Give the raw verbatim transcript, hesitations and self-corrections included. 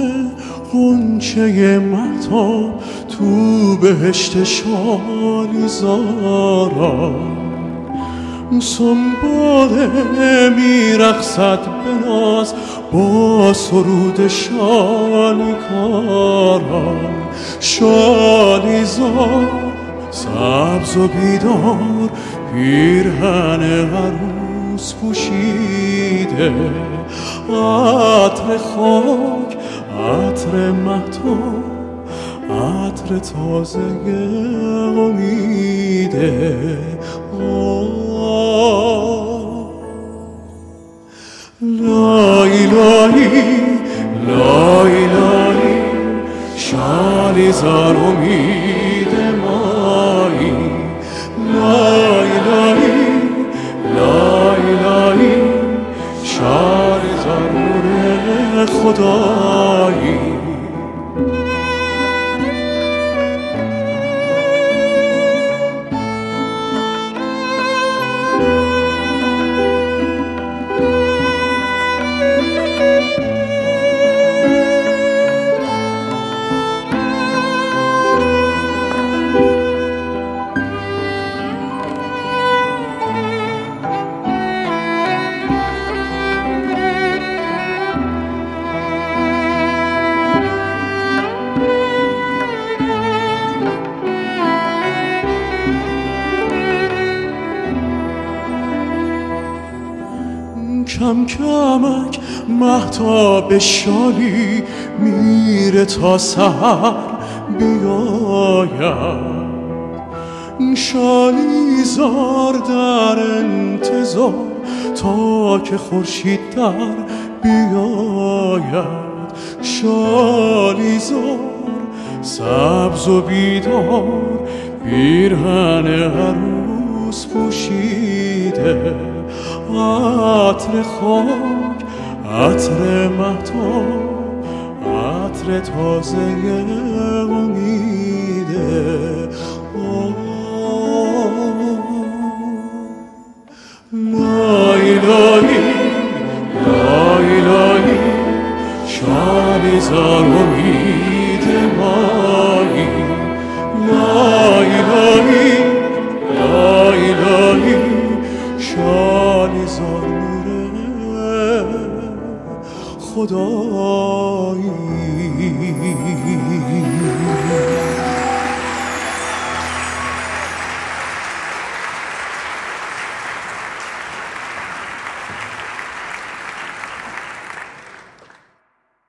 غنچه مهتاب تو بهشت شالیزاران. سنباده میرقصد به ناز با سرود شالیکاران. شالیزار سبز و بیدار پیرهن عروس پوشیده. عطر خاک، عطر مهتاب، عطر تازه امیده. لای لای لای لای شالیزار امید مایی. لای لای لای لای شالیزار نور خدایی. کم کمک مهتاب شالی میره تا سحر بیاید. شالیزار در انتظار تا که خورشید در بیاید. شالیزار سبز و بیدار پیرهن عروس پوشیده. عطر خاک، عطر مهتاب، عطر تازه امیده. لای لای لای لای شالیزار امید مایی. لای لای لای لای شالیزار نور خدایی.